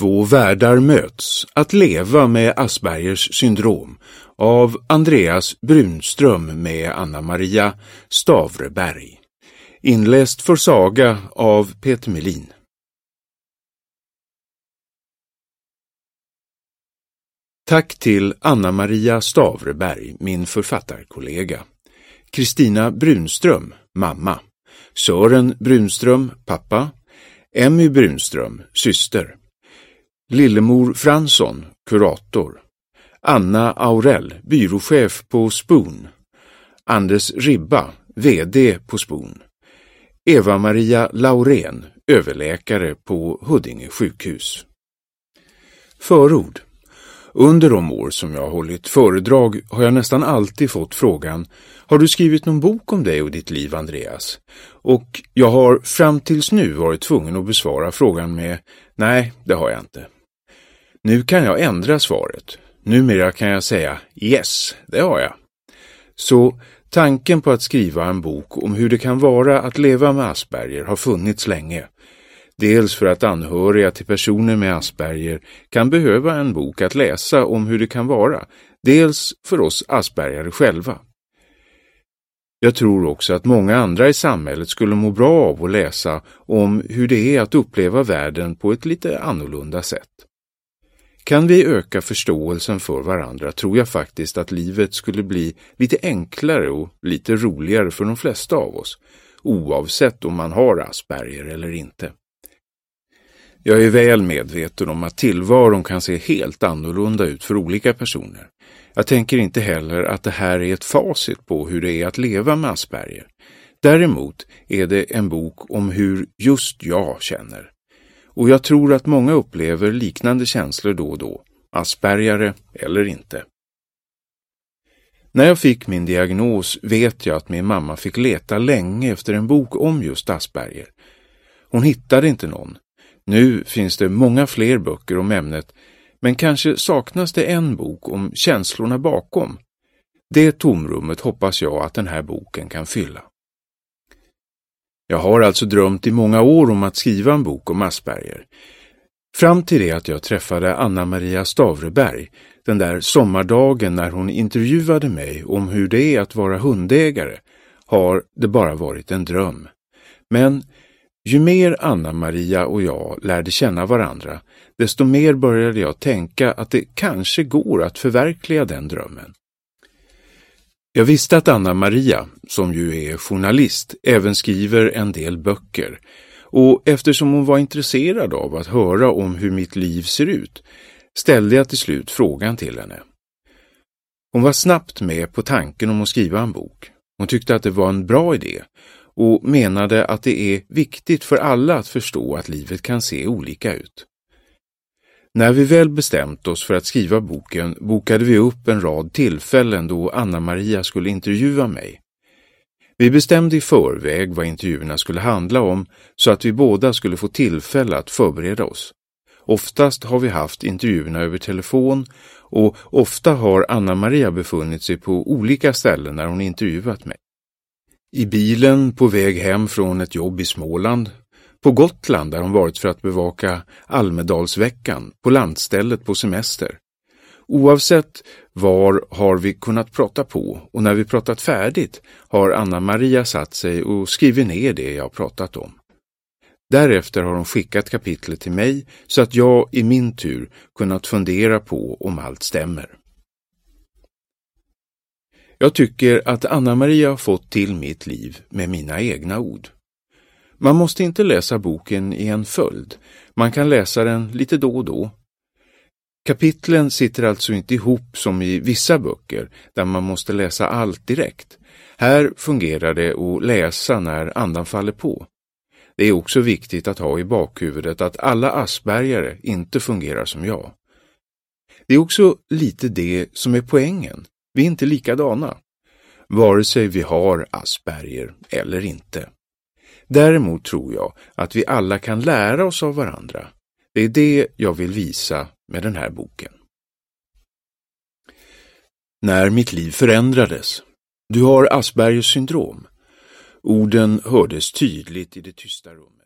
Två världar möts, att leva med Aspergers syndrom, av Andreas Brunström med Anna-Maria Stavreberg. Inläst för saga av Peter Melin. Tack till Anna-Maria Stavreberg, min författarkollega. Kristina Brunström, mamma. Sören Brunström, pappa. Emmy Brunström, syster. Lillemor Fransson, kurator. Anna Aurell, byråchef på Spoon. Anders Ribba, vd på Spoon. Eva-Maria Laurén, överläkare på Huddinge sjukhus. Förord. Under de år som jag har hållit föredrag har jag nästan alltid fått frågan: har du skrivit någon bok om dig och ditt liv, Andreas? Och jag har fram tills nu varit tvungen att besvara frågan med: nej, det har jag inte. Nu kan jag ändra svaret. Numera kan jag säga: yes, det har jag. Så tanken på att skriva en bok om hur det kan vara att leva med Asperger har funnits länge. Dels för att anhöriga till personer med Asperger kan behöva en bok att läsa om hur det kan vara. Dels för oss Aspergare själva. Jag tror också att många andra i samhället skulle må bra av att läsa om hur det är att uppleva världen på ett lite annorlunda sätt. Kan vi öka förståelsen för varandra tror jag faktiskt att livet skulle bli lite enklare och lite roligare för de flesta av oss, oavsett om man har Asperger eller inte. Jag är väl medveten om att tillvaron kan se helt annorlunda ut för olika personer. Jag tänker inte heller att det här är ett facit på hur det är att leva med Asperger. Däremot är det en bok om hur just jag känner. Och jag tror att många upplever liknande känslor då och då, Aspergare eller inte. När jag fick min diagnos vet jag att min mamma fick leta länge efter en bok om just Asperger. Hon hittade inte någon. Nu finns det många fler böcker om ämnet, men kanske saknas det en bok om känslorna bakom. Det tomrummet hoppas jag att den här boken kan fylla. Jag har alltså drömt i många år om att skriva en bok om Asperger. Fram till det att jag träffade Anna-Maria Stavreberg, den där sommardagen när hon intervjuade mig om hur det är att vara hundägare, har det bara varit en dröm. Men ju mer Anna-Maria och jag lärde känna varandra, desto mer började jag tänka att det kanske går att förverkliga den drömmen. Jag visste att Anna-Maria, som ju är journalist, även skriver en del böcker. Och eftersom hon var intresserad av att höra om hur mitt liv ser ut, ställde jag till slut frågan till henne. Hon var snabbt med på tanken om att skriva en bok. Hon tyckte att det var en bra idé och menade att det är viktigt för alla att förstå att livet kan se olika ut. När vi väl bestämt oss för att skriva boken bokade vi upp en rad tillfällen då Anna-Maria skulle intervjua mig. Vi bestämde i förväg vad intervjuerna skulle handla om så att vi båda skulle få tillfälle att förbereda oss. Oftast har vi haft intervjuerna över telefon och ofta har Anna-Maria befunnit sig på olika ställen när hon intervjuat mig. I bilen på väg hem från ett jobb i Småland, på Gotland där hon varit för att bevaka Almedalsveckan, på landstället på semester. Oavsett var har vi kunnat prata på och när vi pratat färdigt har Anna-Maria satt sig och skrivit ner det jag pratat om. Därefter har hon skickat kapitlet till mig så att jag i min tur kunnat fundera på om allt stämmer. Jag tycker att Anna-Maria har fått till mitt liv med mina egna ord. Man måste inte läsa boken i en följd. Man kan läsa den lite då och då. Kapitlen sitter alltså inte ihop som i vissa böcker där man måste läsa allt direkt. Här fungerar det att läsa när andan faller på. Det är också viktigt att ha i bakhuvudet att alla aspergare inte fungerar som jag. Det är också lite det som är poängen. Vi är inte likadana. Vare sig vi har Asperger eller inte. Däremot tror jag att vi alla kan lära oss av varandra. Det är det jag vill visa med den här boken. När mitt liv förändrades. Du har Aspergers syndrom. Orden hördes tydligt i det tysta rummet.